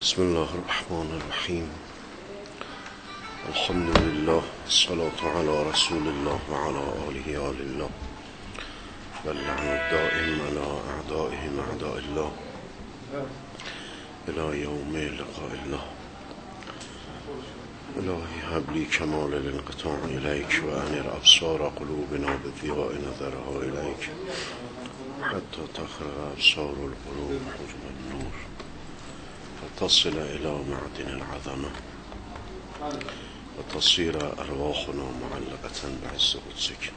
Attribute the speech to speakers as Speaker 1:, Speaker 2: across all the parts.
Speaker 1: بسم الله الرحمن الرحیم. الحمد لله والصلاة على رسول الله وعلى آله آل الله واللعن الدائم على أعدائهم أعداء الله إلى يوم لقاء الله. إلهي هب لي كمال الانقطاع إليك وأنر أبصار قلوبنا بضياء نظرها إليك حتى تخرج أبصار القلوب حجب النور فتصل إلى معدن العظمة وتصير أرواحنا معلقة بعز قدسك.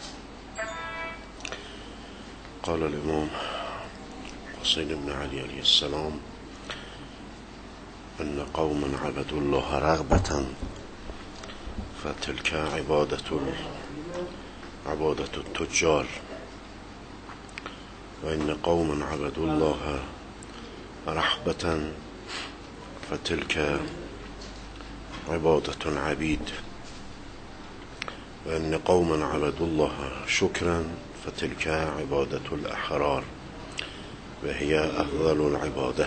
Speaker 1: قال الإمام حسين بن علي عليه السلام: إن قوما عبدوا الله رغبة فتلك عبادة التجار، وإن قوما عبدوا الله رحبة فتلك عبادة العبيد، وإن قوما عبدوا الله شكرا فتلك عبادة الأحرار وهي أفضل العبادة.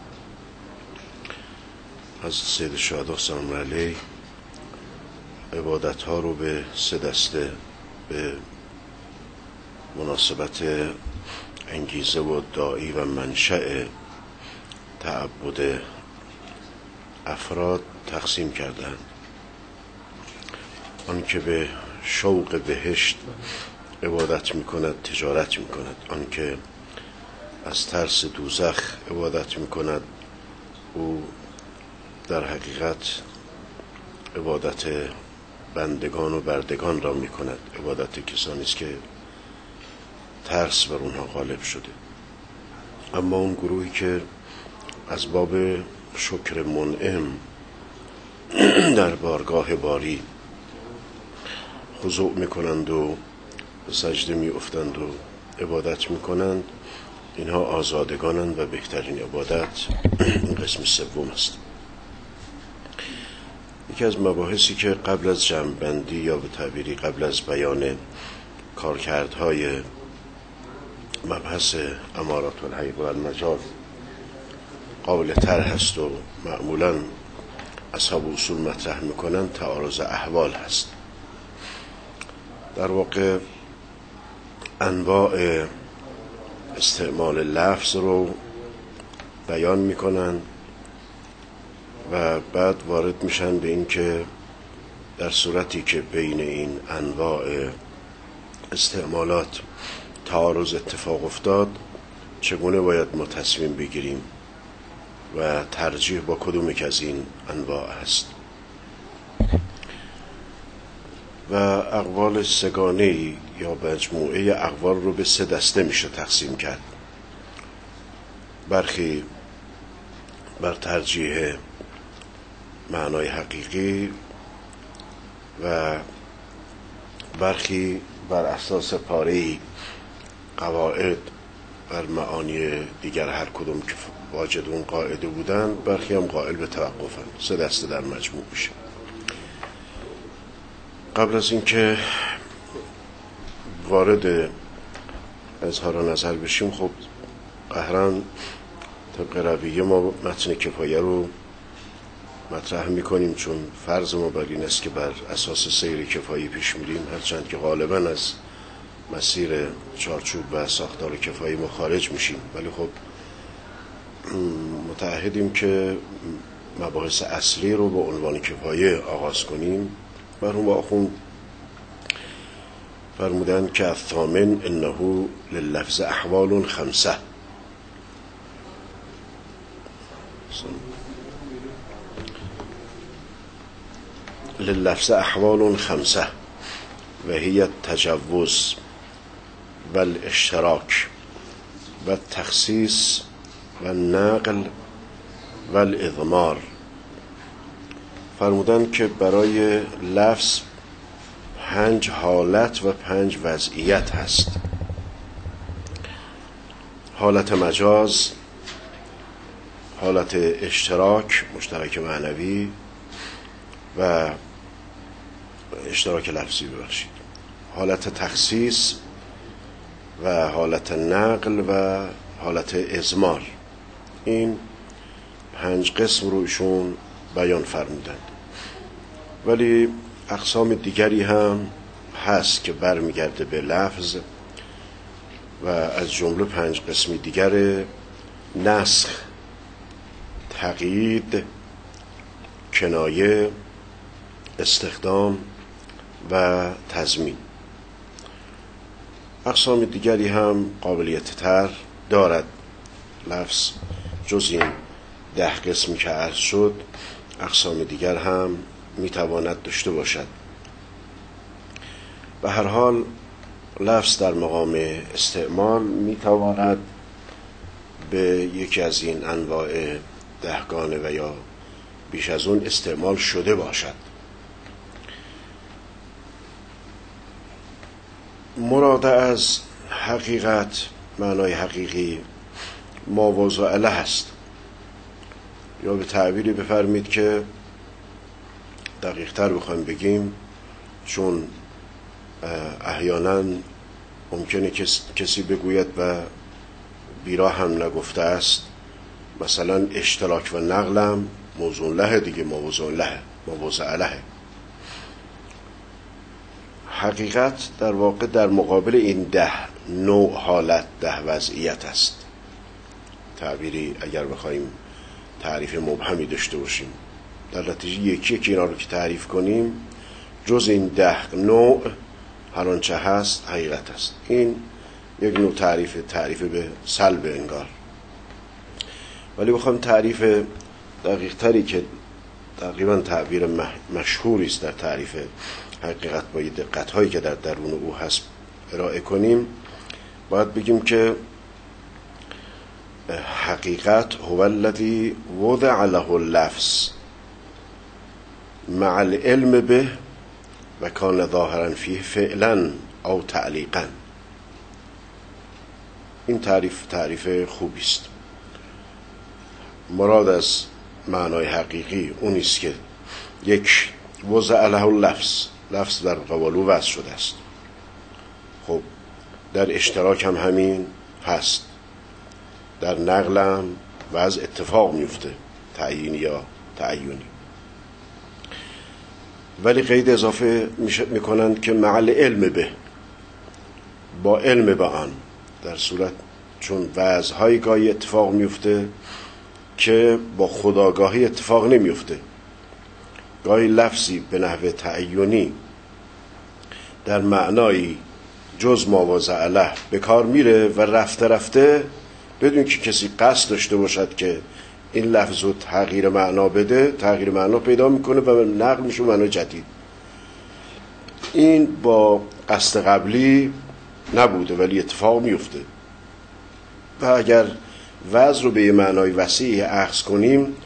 Speaker 1: از سید شهدا سلام علیه عبادت ها رو به سه دسته به مناسبت انگیزه و داعی و منشأ تعبد افراد تقسیم کردند. آن که به شوق بهشت عبادت میکند تجارت میکند، آن که از ترس دوزخ عبادت میکند او در حقیقت عبادت بندگان و بردگان را میکند، عبادت کسانی است که ترس بر اونها غالب شده. اما اون گروهی که از باب شکر منعم در بارگاه باری خضوع میکنند و به سجده میافتند و عبادت میکنند، اینها آزادگانند و بهترین عبادت این قسم سوم است. یکی از مباحثی که قبل از جمع‌بندی یا به تعبیری قبل از بیان کارکردهای مبحث امارات الحقیقه و المجاز قابل طرح هست و معمولا اصحاب اصول مطرح میکنن، تعارض احوال هست. در واقع انواع استعمال لفظ رو بیان میکنن و بعد وارد میشن به این که در صورتی که بین این انواع استعمالات تعارض اتفاق افتاد چگونه باید ما تصمیم بگیریم و ترجیح با کدوم یک از این انواع است. و اقوال سگانه‌ای یا مجموعه اقوال رو به سه دسته میشه تقسیم کرد. برخی بر ترجیح معنای حقیقی و برخی بر اساس پاره‌ای قواعد بر معانی دیگر هر کدوم که واجد اون قاعده بودن، برخی هم قائل به توقفن. سه دسته در مجموع میشه. قبل از اینکه وارد اظهار نظر بشیم، خب قهرن طبق رویه ما متن کفایه رو مطرح میکنیم، چون فرض ما بر این است که بر اساس سیر کفایه پیش میریم، هرچند که غالبا از مسیر چارچوب و ساختار کفایه ما خارج میشیم، ولی خب متعهدیم که مباحث اصلی رو با عنوان کفایه آغاز کنیم. مرحوم آخوند فرمودن که الثامن انه لللفظ احوال خمسه. لللفظ احوال خمسه و هی التجوز و الاشتراک و التخصیص و النقل و الاضمار. فرمودن که برای لفظ 5 حالت و 5 وضعیت هست. حالت مجاز، حالت اشتراک، مشترک معنوی و اشتراک لفظی ببخشید، حالت تخصیص و حالت نقل و حالت اضمار. این 5 قسم رو ایشون بیان فرمودند، ولی اقسام دیگری هم هست که برمیگرده به لفظ و از جمله 5 قسم دیگر: نسخ، تقیید، کنایه، استخدام و تضمین. اقسام دیگری هم قابلیت تر دارد. لفظ جز این 10 قسمی که عرض شد اقسام دیگر هم میتواند داشته باشد. به هر حال لفظ در مقام استعمال میتواند به یکی از این انواع 10گانه و یا بیش از اون استعمال شده باشد. مراد از حقیقت، معنای حقیقی، ما وضع اله است، یا به تعبیری بفرمید که دقیق تر بخوایم بگیم، چون احیانا ممکنه کسی بگوید و بیراه هم نگفته است، مثلا اشتراک و نقلم موضوع له دیگه، ما وضع اله. حقیقت در واقع در مقابل این 10 نوع حالت، 10 وضعیت است. تعبیری اگر بخوایم تعریف مبهمی داشته باشیم، در نتیجه یکی یکی اینا رو که تعریف کنیم، جز این 10 نوع هر آنچه هست حقیقت است. این یک نوع تعریف به سلب انگار. ولی بخوایم تعریف دقیق تری که تقریبا تعبیر مشهوری است در تعریف حقیقت با دقت هایی که در درون او هست ارائه کنیم، باید بگیم که حقیقت هو الذی وضع له اللفظ مع العلم به و کان ظاهرا فیه فعلا او تعلیقا. این تعریف خوبی است. مراد از معنای حقیقی اون است که یک، وضع له اللفظ، لفظ در قوالو وضع شده است. خب در اشتراک هم همین هست، در نقل هم وضع اتفاق میفته، تعیینی یا تعیونی. ولی قید اضافه میکنند که مع العلم به، با علم به آن، در صورت چون وضعهای گاهی اتفاق میفته که با خودآگاهی اتفاق نمیفته. گاهی لفظی به نحو تعیونی در معنای جز ما وضع له به کار میره و رفته رفته بدون که کسی قصد داشته باشد که این لفظ رو تغییر معنا بده، تغییر معنا پیدا میکنه و نقل میشه معنای جدید. این با قصد قبلی نبوده ولی اتفاق میفته. و اگر وضع رو به یه معنای وسیع اخذ کنیم،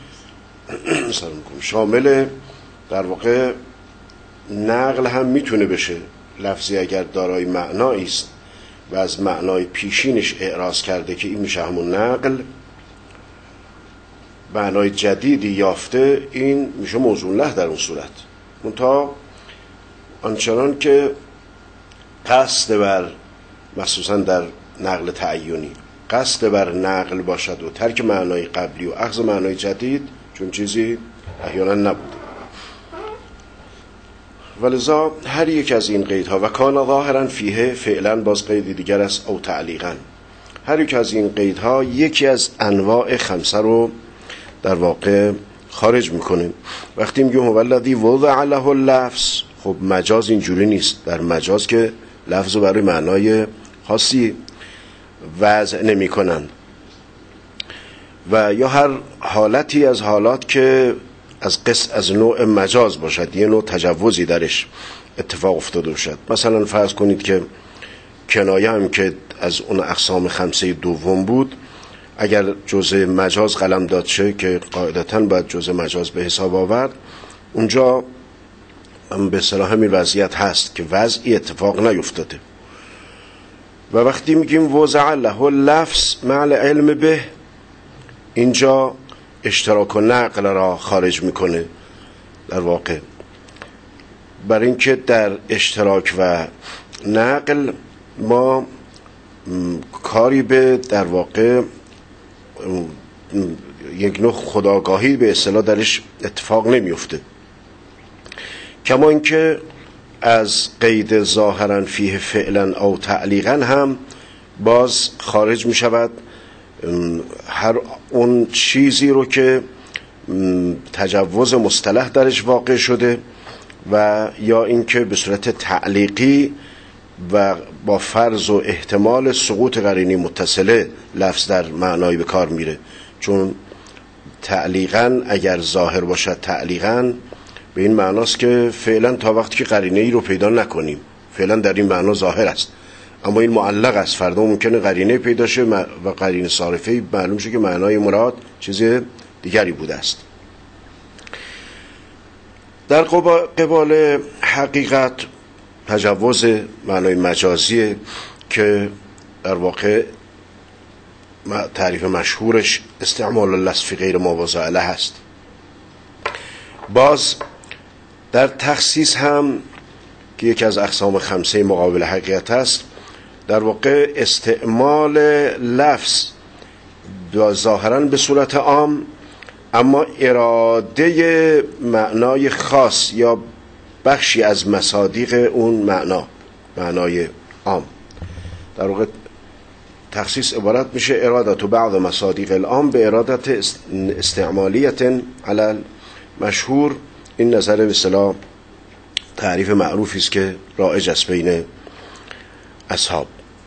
Speaker 1: شامل در واقع نقل هم میتونه بشه. لفظی اگر دارای معنایی است و از معنای پیشینش اعراض کرده که این میشه همون نقل، معنای جدیدی یافته، این میشه موضوع له در اون صورت. منتها آنچنان که قصد بر، مخصوصا در نقل تعیونی، قصد بر نقل باشد و ترک معنای قبلی و اخذ معنای جدید، چون چیزی احیانا نبوده. ولذا هر یک از این قیدها، و کان ظاهرا فیه فعلا، باز قید دیگر است، او تعلیقا، هر یک از این قیدها یکی از انواع 5 رو در واقع خارج میکنه. وقتی میگیم هو الذی وضع له اللفظ، خب مجاز اینجوری نیست. در مجاز که لفظ رو برای معنای خاصی وضع نمی کنن، و یا هر حالتی از حالات که از نوع مجاز باشد، یه نوع تجوزی درش اتفاق افتاده باشد. مثلا فرض کنید که کنایه هم که از اون اقسام 5 دوم بود، اگر جزء مجاز قلم داد شه که قاعدتاً باید جزء مجاز به حساب آورد، اونجا به اصطلاح همین وضعیت هست که وضعی اتفاق نیفتاده. و وقتی میگیم وضع له اللفظ مع العلم به، اینجا اشتراک و نقل را خارج میکنه در واقع، برای اینکه در اشتراک و نقل ما کاری به در واقع یک نوع خودآگاهی به اصطلاح درش اتفاق نمیفته. کما اینکه از قید ظاهرا فیه فعلا او تعلیقا هم باز خارج می شود هر اون چیزی رو که تجوز مصطلح درش واقع شده و یا اینکه به صورت تعلیقی و با فرض و احتمال سقوط قرینی متصله لفظ در معنای به کار میره. چون تعلیقا اگر ظاهر باشد تعلیقا به این معناست که فعلا تا وقتی که قرینه ای رو پیدا نکنیم فعلا در این معنا ظاهر است، اما این معلق است، فردا ممکنه قرینه پیدا شه و قرینه صارفه معلوم شه که معنای مراد چیز دیگری بوده است. در قبال حقیقت تجوز معنای مجازیه که در واقع تعریف مشهورش استعمال اللفظ فی غیر ما وضع له است. باز در تخصیص هم که یکی از اقسام خمسه مقابل حقیقت است، در واقع استعمال لفظ ظاهرا به صورت عام اما اراده معنای خاص یا بخشی از مصادیق اون معنای عام. در واقع تخصیص عبارت میشه ارادت و بعض مصادیق العام به ارادت استعمالیت علی مشهور. این نظر به اصطلاح تعریف معروفی است که رایج است بین اصحاب.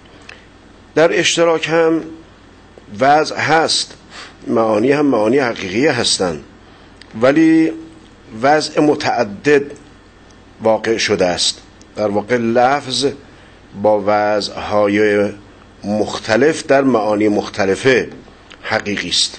Speaker 1: در اشتراک هم وضع هست، معانی هم معانی حقیقی هستند، ولی وضع متعدد واقع شده است. در واقع لفظ با وضعهای مختلف در معانی مختلفه حقیقی است.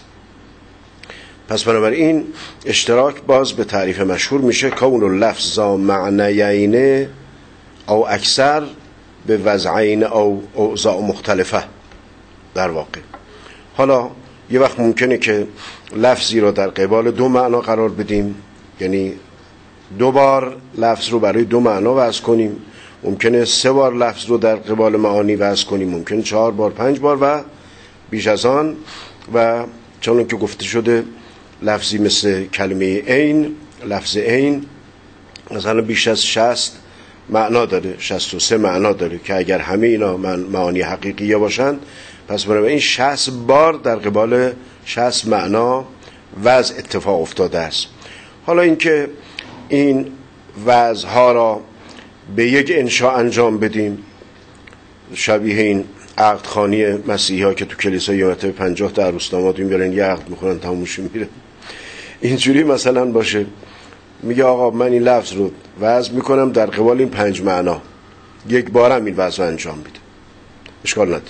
Speaker 1: پس بنابراین اشتراک باز به تعریف مشهور میشه کون اللفظ ذا معنیین او اکثر به وضعین او اوضاع مختلفه. در واقع حالا یه وقت ممکنه که لفظی رو در قبال دو معنا قرار بدیم، یعنی دو بار لفظ رو برای دو معنا وضع کنیم، ممکنه 3 بار لفظ رو در قبال معانی وضع کنیم، ممکنه 4 بار 5 بار و بیش از آن. و چون که گفته شده لفظی مثل کلمه عین، لفظ عین مثلا بیش از 60 معنا داره، 63 معنا داره که اگر همه اینا معانی حقیقیه باشند پس بنابراین 60 بار در قبال 60 معنا وضع اتفاق افتاده است. حالا اینکه این وضعها را به یک انشاء انجام بدیم، شبیه این عقدخوانی مسیحی ها که تو کلیسا یه مرتبه 50 تا عروس داماد میبرن یه عقد میخونن تمومش میره، اینجوری مثلا باشه. میگه آقا من این لفظ رو وضع میکنم در قبال این 5 معنا، یک بارم این وضع رو انجام میده، اشکال نداره.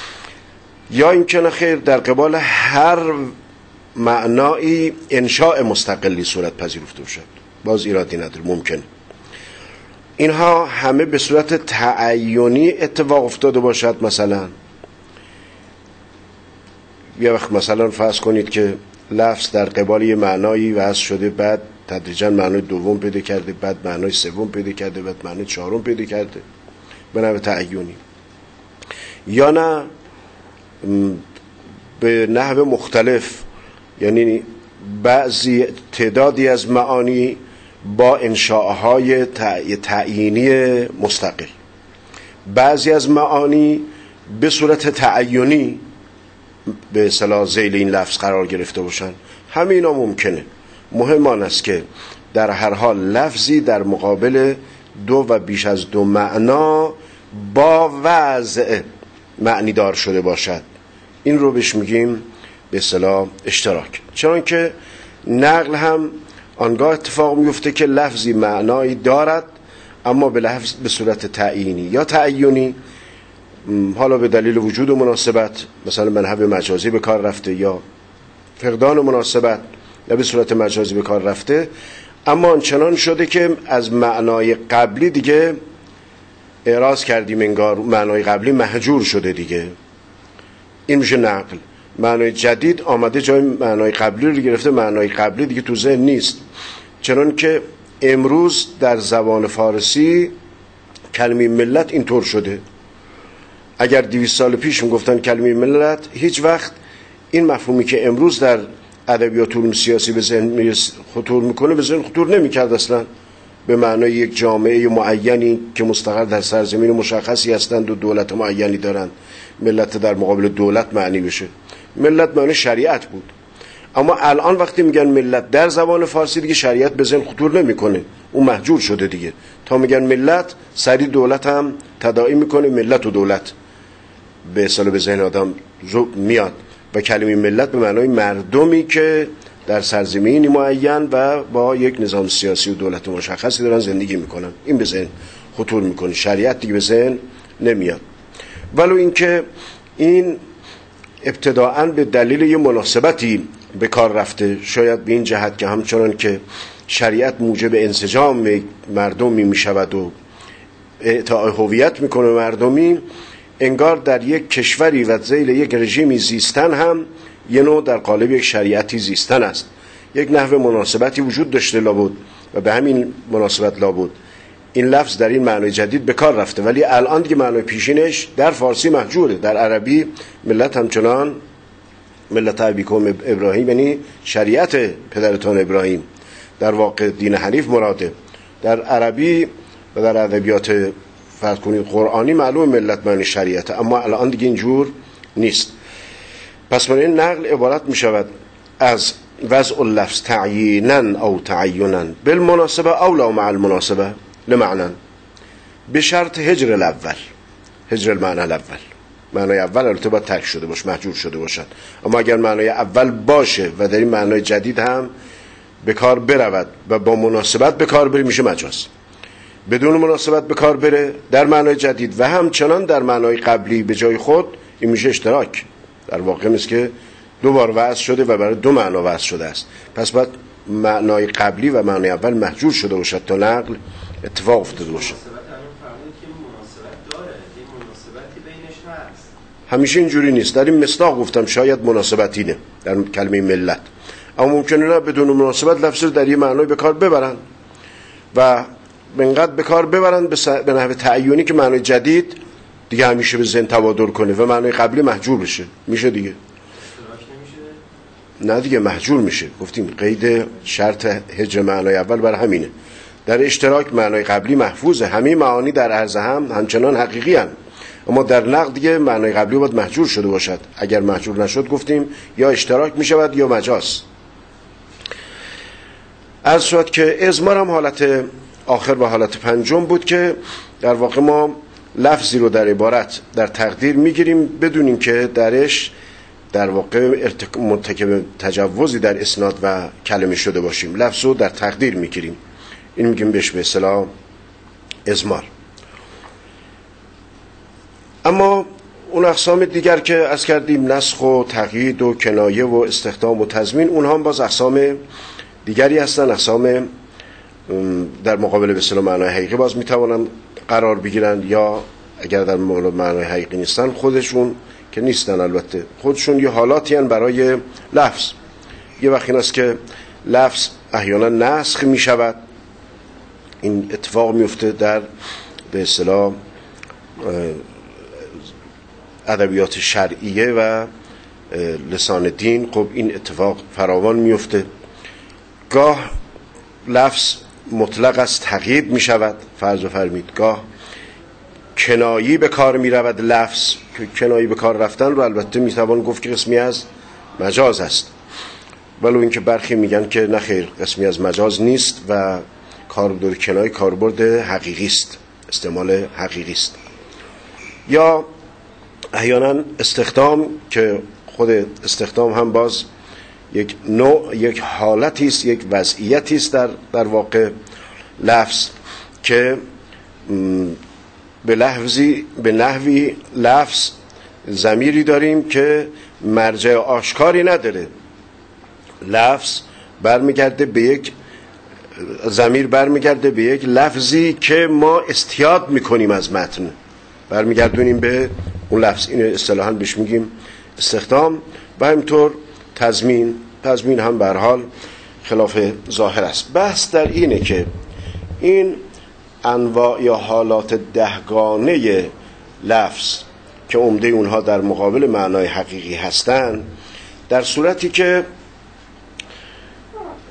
Speaker 1: یا این که نخیر در قبال هر معنایی انشاء مستقلی صورت پذیرفته باشد، باز ایرادی نداره، ممکنه. اینها همه به صورت تعینی اتفاق افتاده باشد. مثلا یه وقت مثلا فرض کنید که لفظ در قبال یه معنایی وضع شده، بعد تدریجا معنای دوم پیدا کرده، بعد معنای سوم پیدا کرده، بعد معنای چهارم پیدا کرده به نحو تعینی. یا نه به نحو مختلف، یعنی بعضی تعدادی از معانی با انشاءهای تعیینی مستقل، بعضی از معانی به صورت تعینی به اصطلاح ذیل این لفظ قرار گرفته باشن. همه اینا ممکنه. مهم آن است که در هر حال لفظی در مقابل 2 و بیش از 2 معنا با وضع معنی دار شده باشد. این رو بهش میگیم به اصطلاح اشتراک. چنانکه نقل هم آنگاه اتفاق میفته که لفظی معنایی دارد اما به لفظ به صورت تعیینی یا تعینی، حالا به دلیل وجود و مناسبت، مثلا منحو مجازی به کار رفته یا فقدان و مناسبت یا به صورت مجازی به کار رفته، اما آنچنان شده که از معنای قبلی دیگه اعراض کردیم، انگار معنای قبلی مهجور شده دیگه. این میشه نقل. معنای جدید آمده جای معنای قبلی رو گرفته، معنای قبلی دیگه تو ذهن نیست. چنان که امروز در زبان فارسی کلمه ملت اینطور شده. اگر 200 سال پیش میگفتن کلمه ملت، هیچ وقت این مفهومی که امروز در ادبیات علوم سیاسی به ذهن خطور میکنه به ذهن خطور نمیکرد اصلا، به معنای یک جامعه معینی که مستقر در سرزمین مشخصی هستند و دولت معینی دارند، ملت در مقابل دولت معنی بشه. ملت معنی شریعت بود. اما الان وقتی میگن ملت در زبان فارسی دیگه شریعت به ذهن خطور نمیکنه، اون محجور شده دیگه. تا میگن ملت سری دولت هم تداعی میکنه، ملت و دولت به اصطلاح به ذهن آدم میاد و کلمه ملت به معنای مردمی که در سرزمینی معین و با یک نظام سیاسی و دولت مشخصی دارن زندگی میکنن، این به ذهن خطور میکنه. شریعت دیگه به ذهن نمیاد. ولو اینکه این ابتداءً به دلیل یه مناسبتی به کار رفته، شاید به این جهت که همچنان که شریعت موجب انسجام مردمی میشود و اعطاء هویت میکنه مردمی، انگار در یک کشوری و ذیل یک رژیمی زیستن هم یه نوع در قالب یک شریعتی زیستن است. یک نحو مناسبتی وجود داشته لابد و به همین مناسبت لابد این لفظ در این معنای جدید به کار رفته، ولی الان دیگه معنای پیشینش در فارسی محجوره. در عربی ملت همچنان ملت ابیکم ابراهیم، یعنی شریعت پدرتان ابراهیم، در واقع دین حنیف مراده. در عربی و در ادبیات فرض کنید قرآنی معلوم ملت معنی شریعت، اما الان دیگه اینجور نیست. پس من این نقل عبارت می شود از وضع اللفظ تعیینا او تعینا بالمناسبه او لا مع المناسبه لمعنى به شرط هجر الاول، هجر المعنی الاول. معنای اول البته باید ترک شده باشه، محجور شده باشد، اما اگر معنای اول باشه و در این معنای جدید هم به کار برود و با مناسبت به کار بره میشه مجاز. بدون مناسبت به کار بره در معنای جدید و همچنان در معنای قبلی به جای خود، این میشه اشتراک. در واقع نیست که دو بار وضع شده و برای دو معنا وضع شده است. پس باید معنای قبلی و معنای اول محجور شده باشد تا نقل اتفاق افتاده باشد. همیشه اینجوری نیست. در این مصداق گفتم شاید مناسبتی نه در کلمه ملت، اما ممکنه نه بدون مناسبت لفظ رو در یه معنای به کار ببرن و منقدر به کار ببرن به نحو تعیینی که معنای جدید دیگه همیشه به ذهن تبادر کنه و معنای قبلی محجور بشه. میشه دیگه؟ نه دیگه محجور میشه. گفتیم قید شرط هجر معنای اول بر همینه. در اشتراک معنای قبلی محفوظه، همه معانی در عرض هم همچنان حقیقی هم، اما در نقد دیگه معنای قبلی باید محجور شده باشد. اگر محجور نشد گفتیم یا اشتراک میشود یا مجاز. عرض شد که ازمار هم حالت آخر و حالت پنجم بود که در واقع ما لفظی رو در عبارت در تقدیر میگیریم بدون اینکه درش در واقع مرتکب تجاوزی در اسناد و کلمه شده باشیم. لفظ رو در تقدیر میگیریم، این میگیم بهش به اصطلاح ازمار. اما اون اقسام دیگر که از کردیم، نسخ و تقیید و کنایه و استخدام و تضمین، اونها هم باز اقسام دیگری هستن، اقسام در مقابل به اصطلاح معنای حقیقی باز میتوانن قرار بگیرن، یا اگر در مقابل معنای حقیقی نیستن خودشون که نیستن البته خودشون یه حالاتی هن برای لفظ. یه وقت این است که لفظ احیانا نسخ می شود، این اتفاق میفته در به اصطلاح ادبیات شرعیه و لسان دین. خب این اتفاق فراوان میفته. گاه لفظ مطلق از تقیید می شود، فرض فرمید گاه کنایی به کار می رود لفظ، که کنایی به کار رفتن رو البته می توان گفت که قسمی از مجاز است، ولو اینکه برخی میگن که نه خیر، قسمی از مجاز نیست و کاربرد کنایی کاربرد حقیقی است، استعمال حقیقی است. یا احیانا استخدام، که خود استخدام هم باز یک نوع، یک حالتی است، یک وضعیتی است در واقع لفظ که به نحوی لفظ ضمیری داریم که مرجع آشکاری نداره. لفظ برمیگرده به یک ضمیر، برمیگرده به یک لفظی که ما استیاد میکنیم از متن، برمیگردونیم به اون لفظ. این اصطلاحاً بهش میگیم استخدام. و همینطور تضمین هم به هر حال خلاف ظاهر است. بحث در اینه که این انواع یا حالات دهگانه لفظ که عمده اونها در مقابل معنای حقیقی هستند، در صورتی که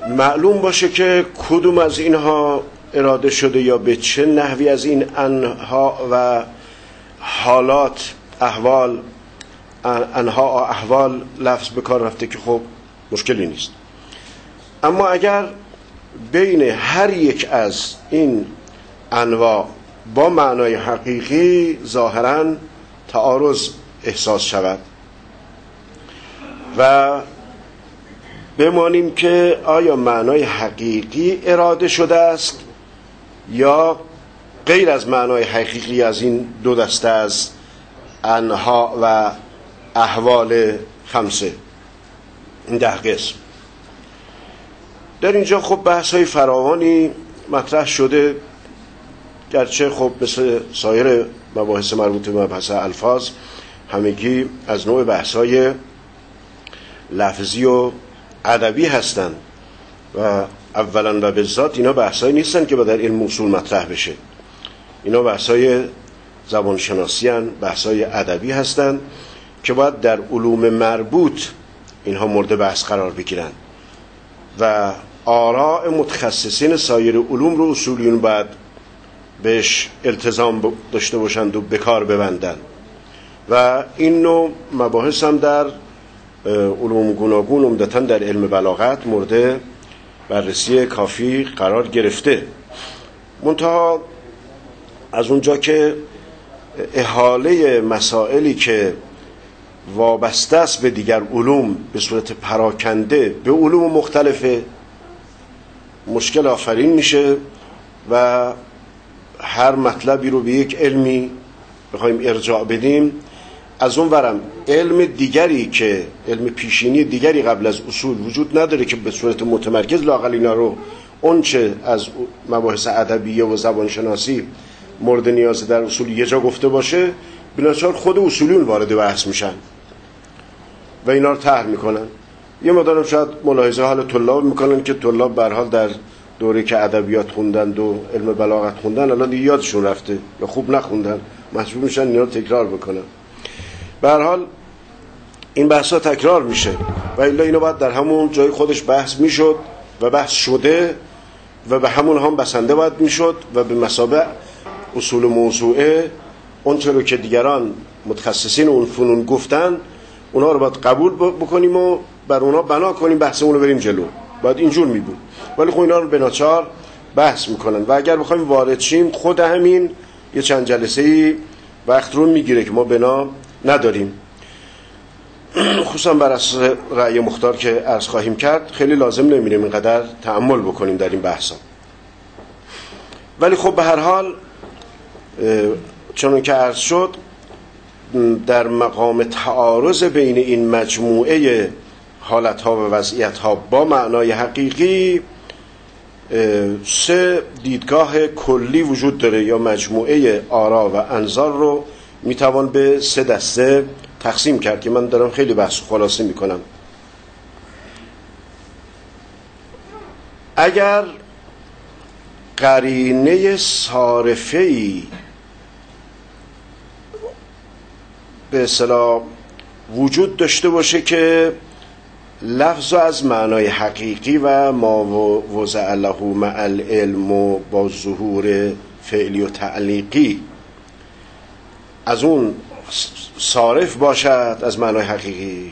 Speaker 1: معلوم باشه که کدوم از اینها اراده شده یا به چه نحوی از این انها و حالات احوال انها احوال لفظ به کار رفته که خب مشکلی نیست. اما اگر بین هر یک از این انواع با معنای حقیقی ظاهراً تعارض احساس شود و بمانیم که آیا معنای حقیقی اراده شده است یا غیر از معنای حقیقی از این دو دسته از انها و احوال خمسه، این 10 قسم. در اینجا خب بحث‌های فراوانی مطرح شده، گرچه خب مثل سایر مباحث مربوط به مبحث الفاظ همگی از نوع بحث‌های لفظی و ادبی هستند و اولا و بالذات اینا بحث‌هایی نیستن که با در علم اصول مطرح بشه. اینا بحث‌های زبانشناسی هستند، بحث‌های ادبی هستند که باید در علوم مربوط اینها مورد بحث قرار بگیرن و آراء متخصصین سایر علوم رو اصولیون باید بهش التزام داشته باشند و به کار ببندن و این نوع مباحث هم در علوم گوناگون عمدتاً در علم بلاغت مورد بررسی کافی قرار گرفته. منتها از اونجا که احاله مسائلی که وابسته است به دیگر علوم به صورت پراکنده به علوم مختلفه مشکل آفرین میشه و هر مطلبی رو به یک علمی بخوایم ارجاع بدیم، از اون ورم علم دیگری که علم پیشینی دیگری قبل از اصول وجود نداره که به صورت متمرکز لااقل اینا رو اونچه از مباحث ادبیه و زبانشناسی مورد نیاز در اصول یه جا گفته باشه، بناچار خود اصولیون وارد بحث میشن و اینا رو طرح میکنن. یه مقدارم شاید ملاحظه حال طلاب میکنن که طلاب به هر حال در دوره که ادبیات خوندن و علم بلاغت خوندن الان دیگه یادشون رفته یا خوب نخوندن، مجبور میشن اینا رو تکرار بکنن. به هر حال این بحثا تکرار میشه و الا اینو باید در همون جای خودش بحث میشد و بحث شده و به همون هم بسنده باید میشد و به مثابه اصول موضوعه اون چرا که دیگران متخصصین اون فنون گفتن اونا رو باید قبول بکنیم و بر اونا بنا کنیم بحثمون رو بریم جلو. باید اینجور می بود، ولی خب اینا رو به ناچار بحث میکنن و اگر بخوایم وارد شیم خود همین یه چند جلسه‌ای وقت رو میگیره که ما بنا نداریم. خصوصا بر اساس رأی مختار که عرض خواهیم کرد خیلی لازم نمی‌بینیم اینقدر تأمل بکنیم در این بحثا. ولی خب به هر حال چون که عرض شد در مقام تعارض بین این مجموعه حالتها و وضعیتها با معنای حقیقی 3 دیدگاه کلی وجود داره یا مجموعه آرا و انظار رو میتوان به 3 دسته تقسیم کرد که من دارم خیلی بحث خلاصه میکنم. اگر قرینه صارفه‌ای به اصطلاح وجود داشته باشه که لفظ از معنای حقیقی و ما وضع له مع العلم و با ظهور فعلی و تعلیقی از اون صارف باشد از معنای حقیقی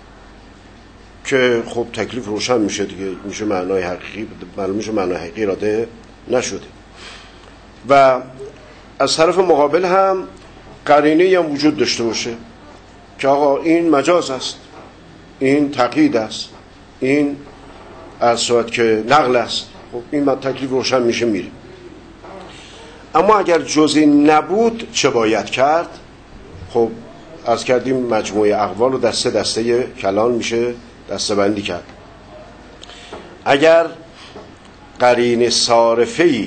Speaker 1: که خب تکلیف روشن میشه دیگه، میشه معنای حقیقی معلوم میشه معنای حقیقی اراده نشده. و از طرف مقابل هم قرینه هم وجود داشته باشه که آقا این مجاز است، این تقیید است، این از صورت که نقل است، خب این تکلیف روشن میشه میره. اما اگر جزئی نبود چه باید کرد؟ خب از کردیم مجموعه اقوال رو دسته کلان میشه دسته بندی کرد. اگر قرینه صارفه‌ای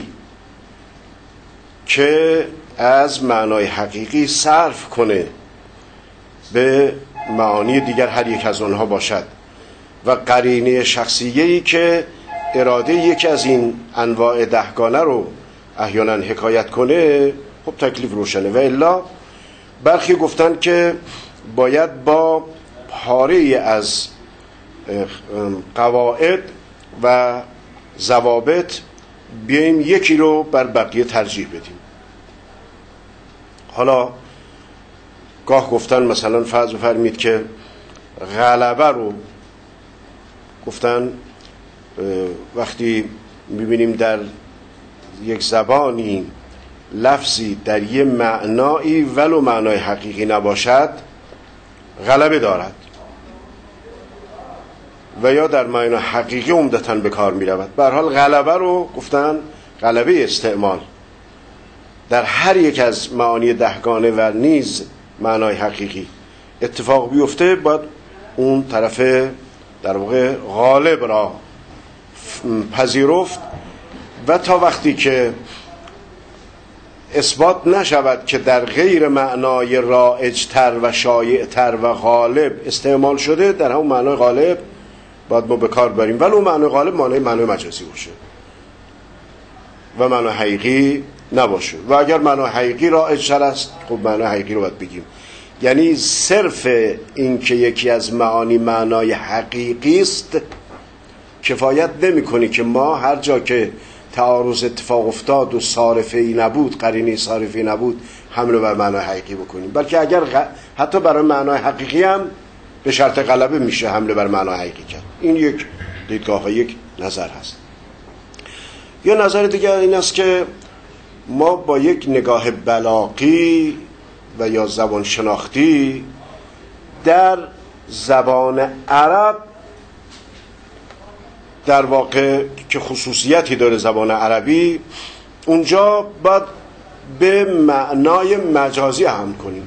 Speaker 1: که از معنای حقیقی صرف کنه به معانی دیگر هر یک از آنها باشد و قرینه شخصیه‌ای که اراده یکی از این انواع 10گانه رو احیانا حکایت کنه، خب تکلیف روشنه. و الا برخی گفتن که باید با پاره از قواعد و ضوابط بیاییم یکی رو بر بقیه ترجیح بدیم. حالا گاه گفتن مثلا فرض بفرمید که غلبه رو گفتن وقتی میبینیم در یک زبانی لفظی در یه معنایی ولو معنای حقیقی نباشد غلبه دارد و یا در معنای حقیقی عمدتاً به کار می رود. به هر حال غلبه رو گفتن غلبه استعمال در هر یک از معانی دهگانه و نیز معنای حقیقی اتفاق بیفته باید اون طرف در واقع غالب را پذیرفت و تا وقتی که اثبات نشود که در غیر معنای رایج‌تر و شایع‌تر و غالب استعمال شده در همون معنای غالب باید ما به کار بریم، ولی اون معنای غالب معنای مجازی باشه و معنای حقیقی نباشه. و اگر معنای حقیقی رایج‌تر است خب معنای حقیقی رو باید بگیم. یعنی صرف این که یکی از معانی معنای حقیقی است کفایت نمی‌کنه که ما هر جا که تعارض اتفاق افتاد و صارفه‌ای نبود، قرینه صارفه‌ای نبود، حمله بر معنای حقیقی بکنیم، بلکه اگر حتی برای معنای حقیقی هم به شرط غلبه میشه حمله بر معنای حقیقی کرد. این یک دیدگاه و یک نظر هست. یا نظر دیگر این است که ما با یک نگاه بلاغی و یا زبان شناختی در زبان عرب در واقع که خصوصیتی داره زبان عربی، اونجا باید به معنای مجازی هم کنیم،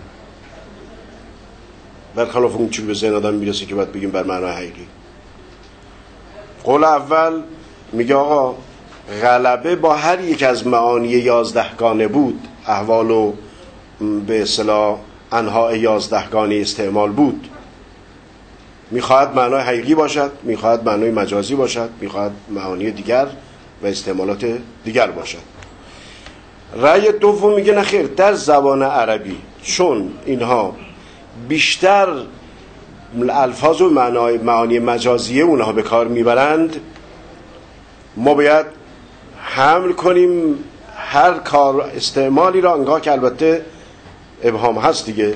Speaker 1: برخلاف اون چیزی به ذهن آدم میرسه که باید بگیم بر معنای حقیقی. قول اول میگه آقا غلبه با هر یک از معانی 11 گانه بود، احوال و به اصطلاح انواع 11 گانه استعمال بود، میخواهد معنای حقیقی باشد، میخواهد معنای مجازی باشد، میخواهد معانی دیگر و استعمالات دیگر باشد. رأی دوم میگه نخیر، در زبان عربی چون اینها بیشتر الفاظ و معانی مجازیه اونها به کار میبرند، ما باید حمل کنیم هر کار استعمالی را، انگاه که البته ابهام هست دیگه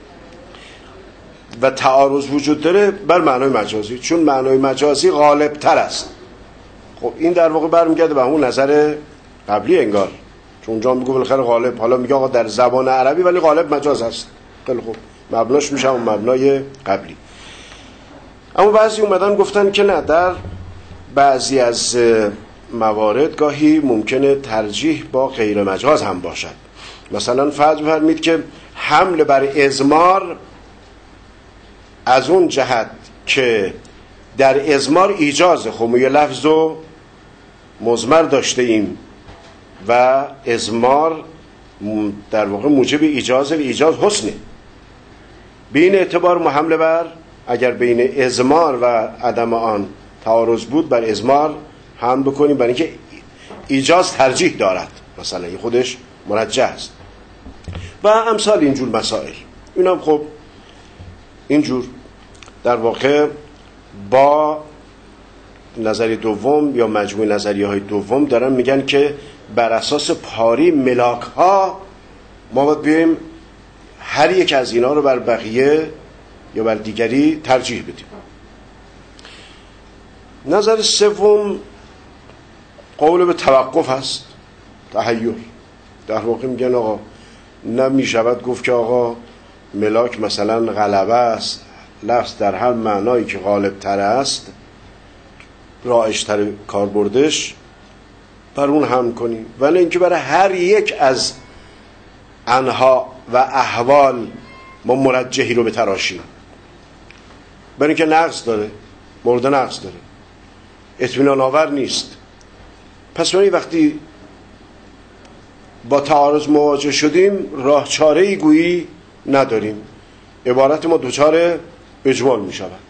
Speaker 1: و تعارض وجود داره، بر معنای مجازی، چون معنای مجازی غالب تر است. خب این در واقع برمیگرده به همون نظر قبلی انگار، چون اونجا میگه بالاخره غالب، حالا میگه آقا در زبان عربی ولی غالب مجاز است. خیلی خوب، مبناش میشه اون مبنای قبلی. اما بعضی اومدن گفتن که نه، در بعضی از موارد گاهی ممکنه ترجیح با غیر مجاز هم باشد. مثلا فرض بفرمایید که حمل بر ازمار از اون جهت که در ازمار ایجازه، خب ما یه لفظ و مضمر داشته ایم و ازمار در واقع موجب ایجازه و ایجاز حسنه. به این اعتبار ما حمله بر، اگر بین ازمار و عدم آن تعارض بود، بر ازمار حمل بکنیم، برای اینکه ایجاز ترجیح دارد، مثلا این خودش مرجح است و امثال اینجور مسائل. اینم خب اینجور در واقع با نظری دوم یا مجموع نظریه های دوم دارن میگن که بر اساس پاری ملاک ها ما باید بیاییم هر یک از اینا رو بر بقیه یا بر دیگری ترجیح بدیم. نظر سوم قول به توقف هست، تحیر. در واقع میگن آقا نمیشود گفت که آقا ملاک مثلا غلبه است، لفظ در هر معنایی که غالب تر است، رایج تر کاربردش، بر اون هم کنیم، ولی اینکه برای هر یک از انها و احوال ما مرجحی رو بتراشیم، برای اینکه نقص داره، مورد نقص داره، اطمینان آور نیست. پس ما وقتی با تعارض مواجه شدیم راه چاره‌ای گویی نداریم، عبارت ما دچار اجمال می شود.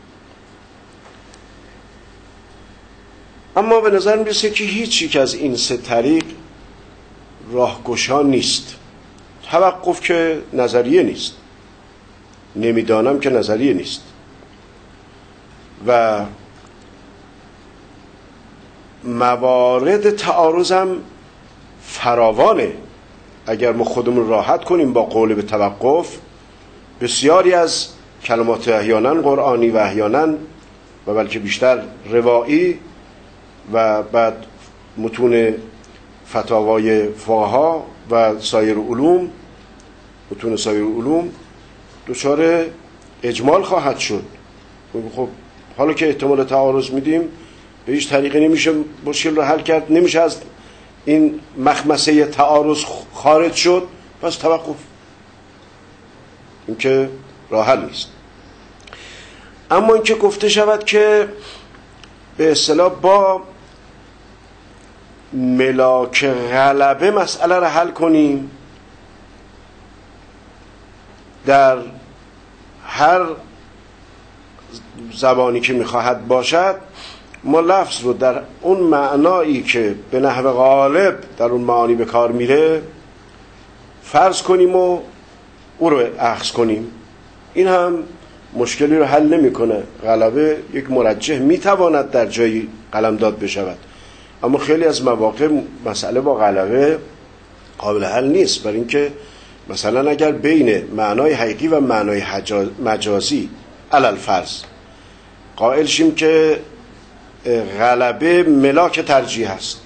Speaker 1: اما به نظر میرسه که هیچ یک از این سه طریق راهگشا نیست. توقف که نظریه نیست، نمیدانم که نظریه نیست، و موارد تعارض هم فراوانه. اگر ما خودمون راحت کنیم با قول به توقف، بسیاری از کلمات احیانا قرآنی و احیانا و بلکه بیشتر روایی و بعد متون فتاوای فقها و سایر علوم، متون سایر علوم دچار اجمال خواهد شد. خب حالا که احتمال تعارض میدیم، به هیچ طریقی نمیشه مشکل رو حل کرد، نمیشه از این مخمسه تعارض خارج شد، پس توقف، این که راه حل نیست. اما اینکه گفته شود که به اصطلاح با ملاک غلبه مسئله رو حل کنیم، در هر زبانی که میخواهد باشد ما لفظ رو در اون معنایی که به نحو غالب در اون معانی به کار میره فرض کنیم و او رو اخذ کنیم. این هم مشکلی رو حل نمیکنه. غلبه یک مرجح میتواند در جایی قلمداد بشود، اما خیلی از مواقع مسئله با غلبه قابل حل نیست. برای اینکه مثلا اگر بین معنای حقیقی و معنای مجازی علل فرض قائل شیم که غلبه ملاک ترجیح است،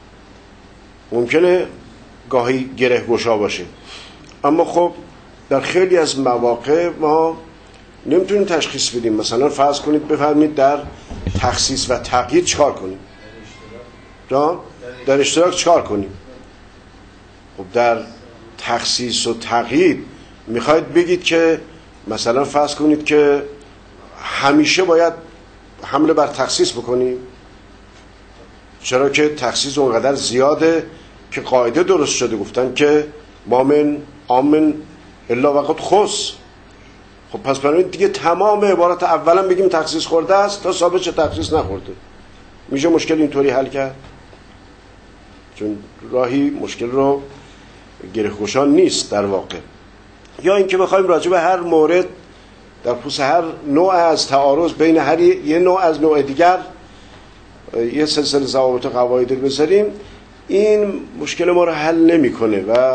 Speaker 1: ممکنه گاهی گره گشا باشه، اما خب در خیلی از مواقع ما نمیتونیم تشخیص بدیم. مثلا فرض کنید بفرمایید در تخصیص و تقیید چکار کنیم؟ در اشتراک چکار کنیم؟ خب در تخصیص و تقیید میخواید بگید که مثلا فرض کنید که همیشه باید حمله بر تخصیص بکنیم، چرا که تخصیص اونقدر زیاده که قاعده درست شده، گفتن که ما من آمن الا وقت خص. خب پس برای دیگه تمام عبارات اولا بگیم تخصیص خورده است تا ثابت شه تخصیص نخورده. میشه مشکل اینطوری حل کرد؟ چون راهی مشکل رو گره‌گشان نیست در واقع. یا اینکه بخوایم راجع به هر مورد در خصوص هر نوع از تعارض بین هر یه نوع از نوع دیگر یه سلسله ضوابط و قواعد رو بذاریم، این مشکل ما رو حل نمیکنه و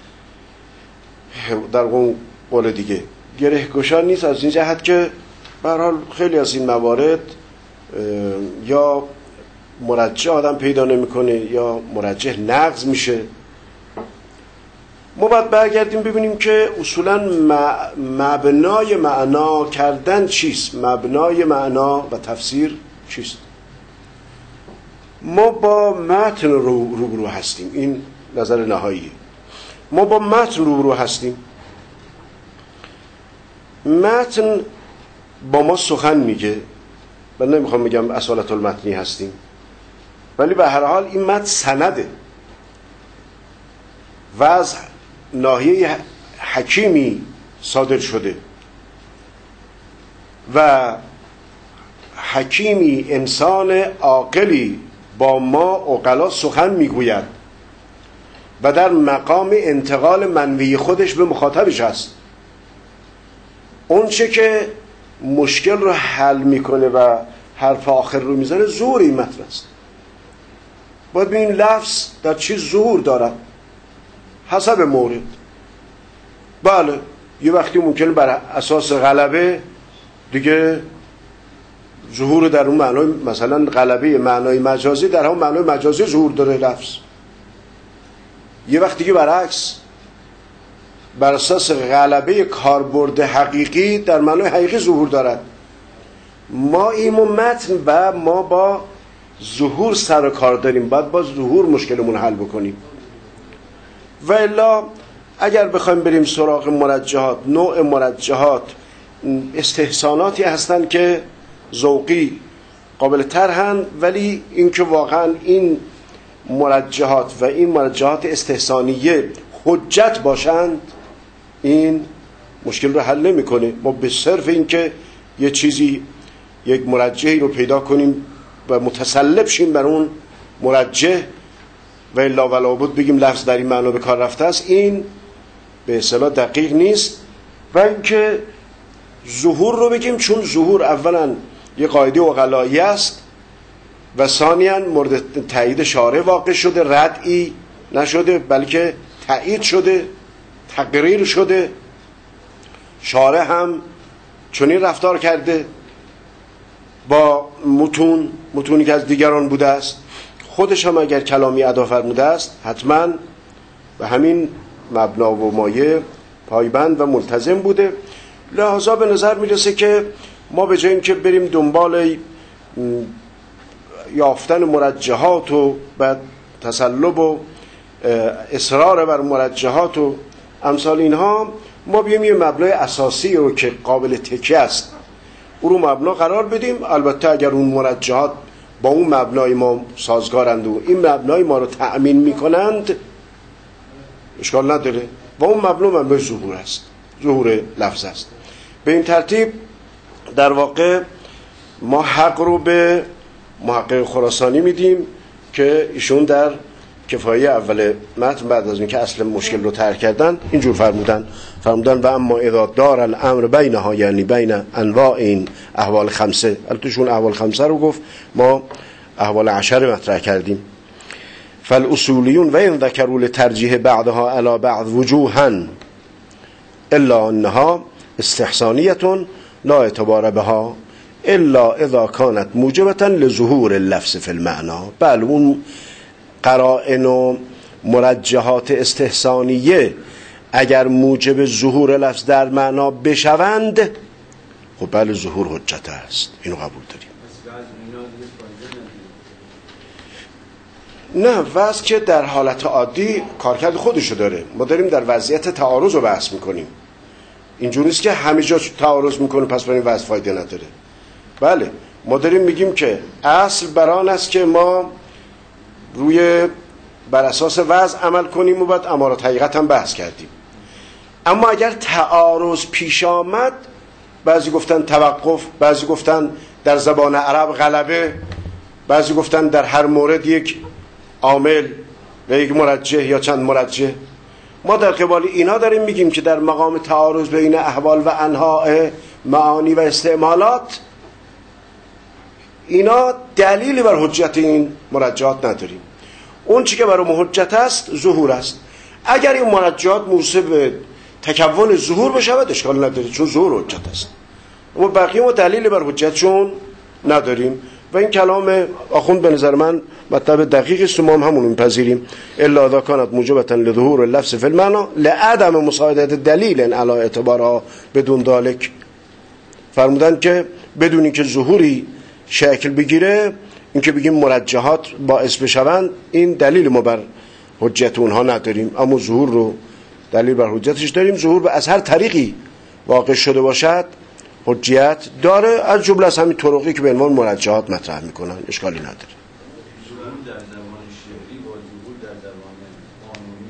Speaker 1: در قول دیگه گره‌گشان نیست، از این جهت که به هر حال خیلی از این موارد یا مرجح آدم پیدا نمیکنه یا مرجح نقض میشه. ما باید برگردیم ببینیم که اصولا مبنای معنا کردن چیست، مبنای معنا و تفسیر چیست. ما با متن روبرو هستیم، این نظر نهاییه. ما با متن روبرو هستیم، متن با ما سخن میگه. من نمیخوام بگم اصالت المتنی هستیم، ولی به هر حال این متن سنده و از ناحیه حکیمی صادر شده و حکیمی انسان عاقلی با ما عقلا سخن میگوید و در مقام انتقال منوی خودش به مخاطبش هست. اون چه که مشکل رو حل میکنه و حرف آخر رو میزنه ظهور این متن است. باید ببین لفظ در چی ظهور دارد حسب مورد. بله یه وقتی ممکنه بر اساس غلبه دیگه ظهور در اون معنای، مثلا غلبه معنای مجازی در همون معنای مجازی ظهور داره لفظ. یه وقتی که برعکس بر اساس غلبه کاربرد حقیقی در معنای حقیقی ظهور دارد. ما این متن و ما با ظهور سر و کار داریم، باید با ظهور مشکلمون حل بکنیم. و الا اگر بخوایم بریم سراغ مرجحات، نوع مرجحات استحساناتی هستن که ذوقی قابل طرحن، ولی اینکه واقعا این مرجحات و این مرجحات استحسانیه حجت باشند، این مشکل رو حل نمیکنه. ما به صرف اینکه یه چیزی، یک مرجحی رو پیدا کنیم و متسلب شیم بر اون مرجح و الا ولا بد بگیم لفظ در این معنا به کار رفته است، این به اصطلاح دقیق نیست. و اینکه ظهور رو بگیم، چون ظهور اولا یه قاعده عقلایی است، و ثانیاً مورد تایید شارع واقع شده، ردعی نشده بلکه تایید شده، تقریر شده. شارع هم چنین رفتار کرده با متونی که از دیگران بوده است. خودش هم اگر کلامی ادا فرموده است حتما به همین مبنا و مایه پایبند و ملتزم بوده. لحاظا به نظر میرسه که ما به جای اینکه بریم دنبال یافتن مرجحات و بعد تسلب و اصرار بر مرجحات و امثال اینها، ما بیایم یه مبنای اساسی رو که قابل تکیه است او رو مبنا قرار بدیم. البته اگر اون مرجحات با اون مبنای ما سازگارند و این مبنای ما رو تأمین میکنند اشکال نداره. و اون مبنای ظهور است، ظهور لفظ است. به این ترتیب در واقع ما حق رو به محقق خراسانی میدیم که ایشون در کفایه اول متن بعد از اینکه اصل مشکل رو طرح کردن اینجور فرمودن و اما اذا دار الامر بینها، یعنی بین انواع این احوال خمسه، البتهشون احوال خمسه رو گفت، ما احوال 10 مطرح کردیم. فالاصولیون و این ذکروا لترجیح بعضها علی بعض وجوها الا انها استحسانیه لا اعتبار بها الا اذا كانت موجبه لظهور اللفظ فی المعنى. بله، اون قرائن و مرجحات استحسانیه اگر موجب ظهور لفظ در معنا بشوند، خب بله ظهور حجت است، اینو قبول داریم. نه، وضع که در حالت عادی کارکرد خودشو داره. ما داریم در وضعیت تعارض رو بحث میکنیم. اینجوری نیست که همه جا تعارض میکنه پس برای وضع فایده نداره. بله، ما داریم میگیم که اصل بران است که ما بر اساس وضع عمل کنیم و بعد امارات حقیقت هم بحث کردیم. اما اگر تعارض پیش آمد، بعضی گفتن توقف، بعضی گفتن در زبان عرب غلبه، بعضی گفتن در هر مورد یک عامل و یک مرجح یا چند مرجح. ما در قبال اینا داریم میگیم که در مقام تعارض بین احوال و انواع معانی و استعمالات، اینا دلیلی بر حجت این مرجحات نداریم. اون چی که برای حجت است ظهور است. اگر این مرجحات موجب به تکون ظهور بشود اشکال نداره، چون ظهور حجت است. اما بقیه ما دلیلی بر حجتشون نداریم. و این کلام آخوند به نظر من مطلب دقیقی است و ما هم همون میپذیریم. الا اذا كانت موجبه لظهور اللفظ في المعنى لعدم مساعدت دلیل علی اعتبارها بدون ذلك. فرمودن که بدون اینکه ظهوری شکل بگیره، اینکه بگیم مرجحات باعث بشوند، این دلیل ما بر حجت اونها نداریم. اما ظهور رو دلیل بر حجتش داریم. ظهور به از هر طریقی واقع شده باشد حجیت داره، از جمله از همین طرقی که به عنوان مرجحات مطرح میکنن، اشکالی نداره.
Speaker 2: ظهور در زبان شعری با ظهور در زبان قانونی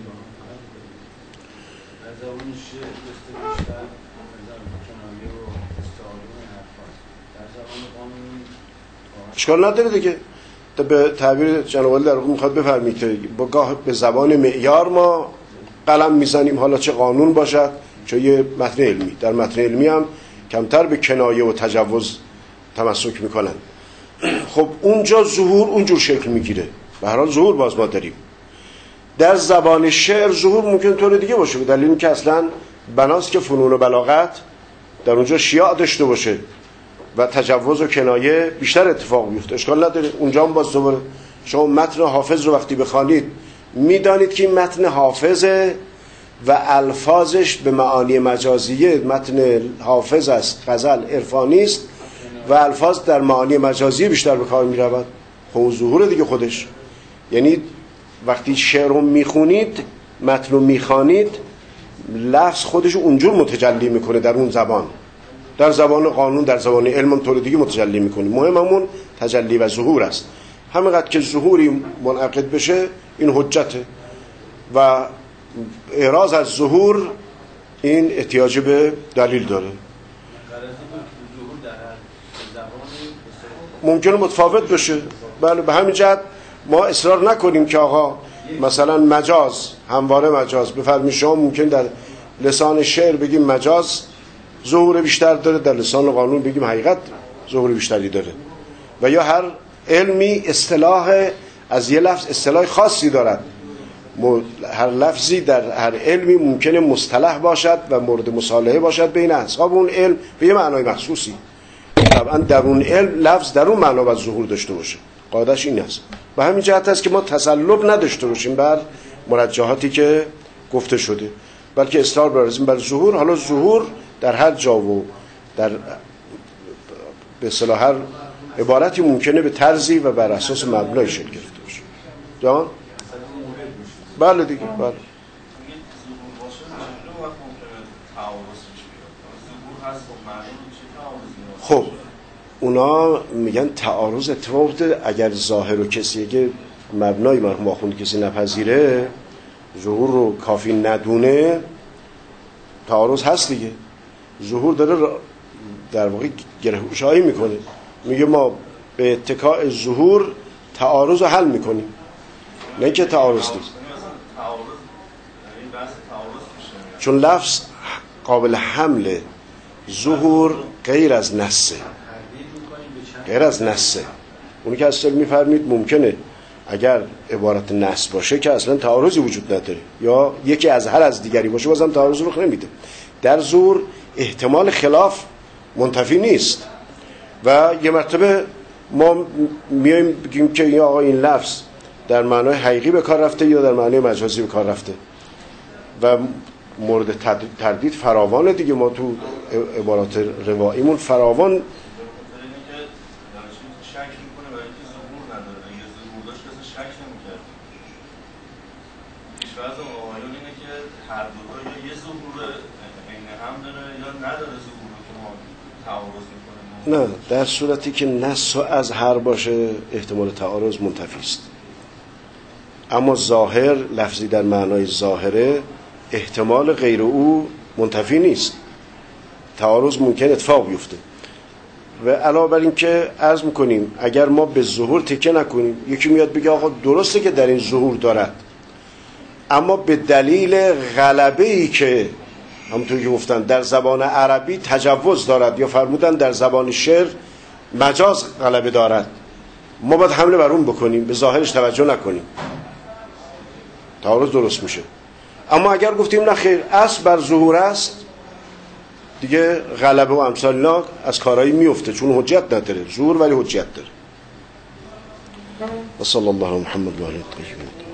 Speaker 2: در زبان شعر بیشتر کنایه و استعاره و حرفاست. در زبان قانونی
Speaker 1: اشکال نداره دیگه. به تعبیر جناب عالی در واقع میخواد بفرمایید که با گاه به زبان معیار ما قلم میزنیم، حالا چه قانون باشد چه یه متن علمی. در متن علمی هم کمتر به کنایه و تجوز تمسک میکنن. خب اونجا ظهور اونجور شکل میگیره. به هر حال ظهور باز ما داریم. در زبان شعر ظهور ممکن طور دیگه باشه، به دلیل اینکه اصلا بناست که فنون و بلاغت در اونجا شیاع داشته باشه و تجوز و کنایه بیشتر اتفاق بیفته. اشکال نداره. اونجا هم باز دوباره شما متن حافظ رو وقتی بخوانید میدانید که این متن حافظه و الفاظش به معانی مجازیه. متن حافظ است، غزل عرفانی است و الفاظ در معانی مجازی بیشتر به کار می رود. خب ظهور دیگه خودش، یعنی وقتی شعر رو میخونید، متن رو میخوانید، لفظ خودش اونجور متجلی میکنه در اون زبان. در زبان قانون، در زبان علم هم طور دیگه متجلی میکنه. مهم همون تجلی و ظهور است. همینقدر که ظهوری منعقد بشه این حجته و اعراض از ظهور این احتیاج به دلیل داره. ممکنه متفاوت بشه. بله، به همین جهت ما اصرار نکنیم که آقا مثلا مجاز همواره مجاز بفرمایید. شما ممکن در لسان شعر بگیم مجاز ظهور بیشتر داره، در لسان قانون بگیم حقیقت ظهور بیشتری داره. و یا هر علمی اصطلاح از یه لفظ اصطلاح خاصی دارد. هر لفظی در هر علمی ممکنه مصطلح باشد و مورد مصالحه باشد بین اصحاب اون علم به یه معنای مخصوصی. طبعا در اون علم لفظ در اون معنا باید ظهور داشته باشه. قاعدش این است. به همین جهت است که ما تسلب نداشته باشیم بر مرجحاتی که گفته شده، بلکه اصرار بر ظهور. حالا ظهور در هر جا و در به اصطلاح هر عبارتی ممکنه به طرزی و بر اساس مبنای شکل گرفته باشه. جان؟ بله دیگه، بله. خب اونا میگن تعارض اتفاق افتاده اگر ظاهر و کسی که مبنای مرحوم آخوند کسی نپذیره، ظهور رو کافی ندونه، تعارض هست دیگه. ظهور داره در واقع گره‌گشایی میکنه، میگه ما به اتکاء ظهور تعارض رو حل میکنیم، نه که تعارض نیست. چون لفظ قابل حمل ظهور غیر از نسه، غیر از نسه. اونی که اصلا میفرمید ممکنه اگر عبارت نص باشه که اصلا تعارضی وجود نداره، یا یکی از هر از دیگری باشه بازم تعارض رو نمیده. در ظهور احتمال خلاف منتفی نیست و یه مرتبه ما میایم بگیم که یا آقا این لفظ در معنای حقیقی به کار رفته یا در معنای مجازی به کار رفته و مورد تردید فراوانه دیگه. ما تو عبارات رواییمون فراوان نه، در صورتی که نص از هر باشه احتمال تعارض منتفی است. اما ظاهر، لفظی در معنای ظاهره، احتمال غیر او منتفی نیست، تعارض ممکن اتفاق بیفته. و علاوه بر این که عرض میکنیم اگر ما به ظهور تکیه نکنیم، یکی میاد بگه آقا درسته که در این ظهور دارد، اما به دلیل غلبه‌ای که همونطور که گفتن در زبان عربی تجوز دارد یا فرمودن در زبان شعر مجاز غلبه دارد، ما باید حمله بر اون بکنیم، به ظاهرش توجه نکنیم، تعارض درست میشه. اما اگر گفتیم نه خیر اصل بر ظهور است، دیگه غلبه و امثال اینا از کارایی میفته، چون حجت نداره ظهور، ولی حجت داره. و صلی الله علی محمد و آله الطاهرین.